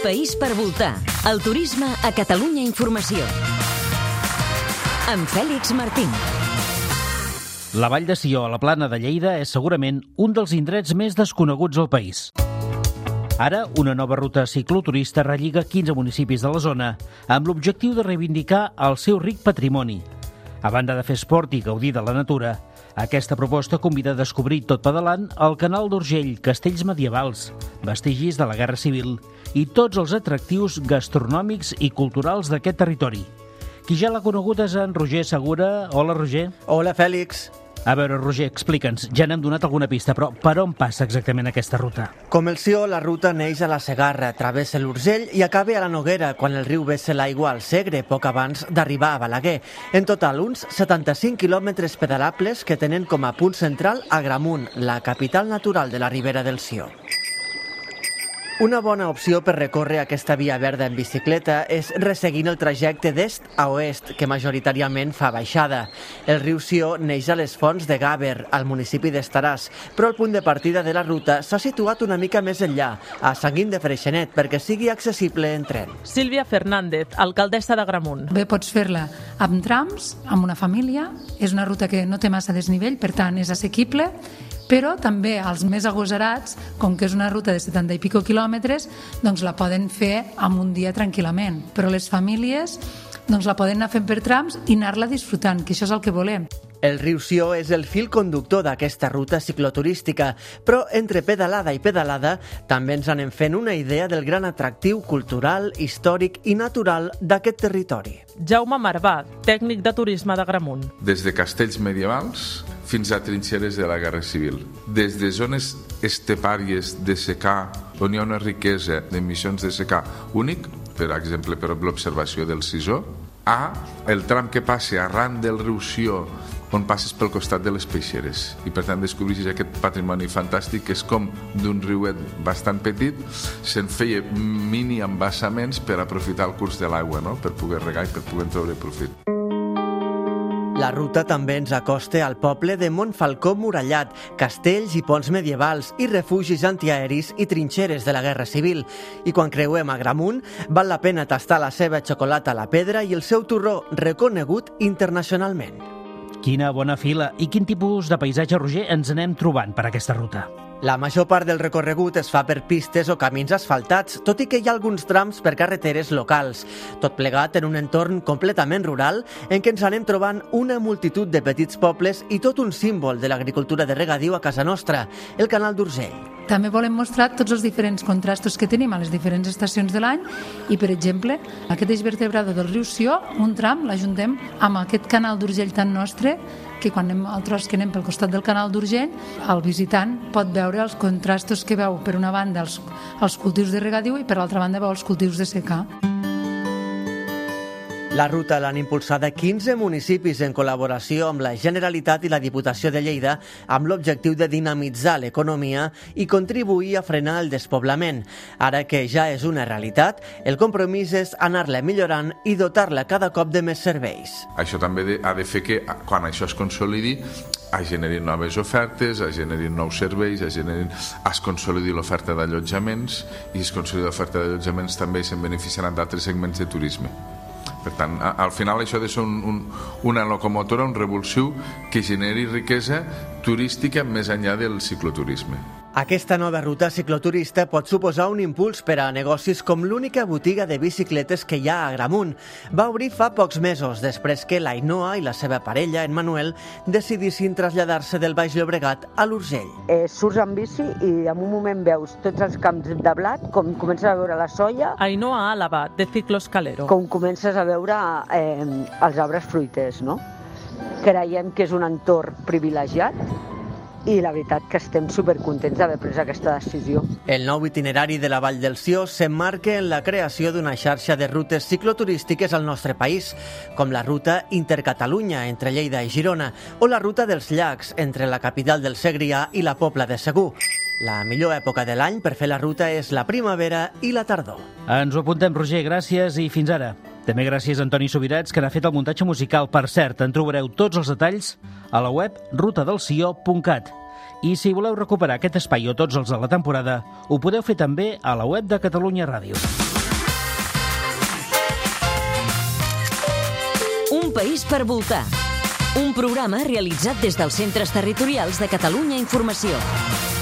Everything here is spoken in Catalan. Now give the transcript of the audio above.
país per voltar. El turisme a Catalunya Informació. Amb Fèlix Martín. La Vall de Sió, a la Plana de Lleida, és segurament un dels indrets més desconeguts al país. Ara, una nova ruta cicloturista relliga 15 municipis de la zona amb l'objectiu de reivindicar el seu ric patrimoni. A banda de fer esport i gaudir de la natura, aquesta proposta convida a descobrir tot pedalant el Canal d'Urgell, castells medievals, vestigis de la Guerra Civil i tots els atractius gastronòmics i culturals d'aquest territori. Qui ja l'ha conegut és en Roger Segura. Hola, Roger. Hola, Fèlix. A veure, Roger, explica'ns. Ja n'hem donat alguna pista, però per on passa exactament aquesta ruta? Com el Sió, la ruta neix a la Segarra, travessa l'Urgell i acaba a la Noguera, quan el riu vessa l'aigua al Segre, poc abans d'arribar a Balaguer. En total, uns 75 quilòmetres pedalables que tenen com a punt central Agramunt, la capital natural de la Ribera del Sió. Una bona opció per recórrer aquesta via verda en bicicleta és resseguint el trajecte d'est a oest, que majoritàriament fa baixada. El riu Sió neix a les fonts de Gàber, al municipi d'Estaràs, però el punt de partida de la ruta s'ha situat una mica més enllà, a Sant Guim de Freixenet, perquè sigui accessible en tren. Sílvia Fernández, alcaldessa d'Agramunt. Bé, pots fer-la amb trams, amb una família. És una ruta que no té massa desnivell, per tant és assequible, però també els més agosarats, com que és una ruta de 70 i pico quilòmetres, doncs la poden fer en un dia tranquil·lament. Però les famílies doncs la poden anar fent per trams i anar-la disfrutant, que això és el que volem. El riu Sió és el fil conductor d'aquesta ruta cicloturística, però entre pedalada i pedalada també ens anem fent una idea del gran atractiu cultural, històric i natural d'aquest territori. Jaume Marvà, tècnic de turisme d'Agramunt. Des de castells medievals fins a trinxeres de la Guerra Civil. Des de zones estepàries de secà, on hi ha una riquesa d'emissions de secà únic, per exemple, per l'observació del sisó, a el tram que passa arran del riu Sió, on passes pel costat de les peixeres. I per tant descobris aquest patrimoni fantàstic que és com d'un riuet bastant petit se'n feia mini embassaments per aprofitar el curs de l'aigua, no? Per poder regar i per poder treure profit. La ruta també ens acosta al poble de Montfalcó Murallat, castells i ponts medievals i refugis antiaeris i trinxeres de la Guerra Civil. I quan creuem Agramunt, val la pena tastar la seva xocolata a la pedra i el seu torró, reconegut internacionalment. Quina bona fila! I quin tipus de paisatge, Roger, ens anem trobant per aquesta ruta? La major part del recorregut es fa per pistes o camins asfaltats, tot i que hi ha alguns trams per carreteres locals. Tot plegat en un entorn completament rural en què ens anem trobant una multitud de petits pobles i tot un símbol de l'agricultura de regadiu a casa nostra, el Canal d'Urgell. També volem mostrar tots els diferents contrastos que tenim a les diferents estacions de l'any i, per exemple, aquest eix vertebrador del riu Sió, un tram l'ajuntem amb aquest Canal d'Urgell tan nostre que quan anem al tros que anem pel costat del Canal d'Urgell, el visitant pot veure els contrastos que veu, per una banda, els cultius de regadiu i per l'altra banda veu els cultius de secà. La ruta l'han impulsada 15 municipis en col·laboració amb la Generalitat i la Diputació de Lleida amb l'objectiu de dinamitzar l'economia i contribuir a frenar el despoblament. Ara que ja és una realitat, el compromís és anar-la millorant i dotar-la cada cop de més serveis. Això també ha de fer que, quan això es consolidi, es generin noves ofertes, es generin nous serveis, es consolidi l'oferta d'allotjaments i es consolidi l'oferta d'allotjaments també se'n beneficiaran d'altres segments de turisme. Per tant, al final això ha de ser una locomotora, un revulsiu que generi riquesa turística més enllà del cicloturisme. Aquesta nova ruta cicloturista pot suposar un impuls per a negocis com l'única botiga de bicicletes que hi ha a Agramunt. Va obrir fa pocs mesos, després que l'Ainoa i la seva parella, en Manuel, decidissin traslladar-se del Baix Llobregat a l'Urgell. Surts amb bici i en un moment veus tots els camps de blat, com comences a veure la soia. Ainhoa Àlava, de Ciclos Calero. Com comences a veure els arbres fruiters, no? Creiem que és un entorn privilegiat i la veritat que estem supercontents d'haver pres aquesta decisió. El nou itinerari de la Vall del Sió s'emmarca en la creació d'una xarxa de rutes cicloturístiques al nostre país, com la ruta Intercatalunya entre Lleida i Girona o la ruta dels llacs entre la capital del Segrià i la Pobla de Segur. La millor època de l'any per fer la ruta és la primavera i la tardor. Ens ho apuntem, Roger, gràcies i fins ara. També gràcies a Antoni Subirats, que n'ha fet el muntatge musical. Per cert, en trobareu tots els detalls a la web rutadelcio.cat. I si voleu recuperar aquest espai o tots els de la temporada, ho podeu fer també a la web de Catalunya Ràdio. Un país per voltar. Un programa realitzat des dels Centres Territorials de Catalunya Informació.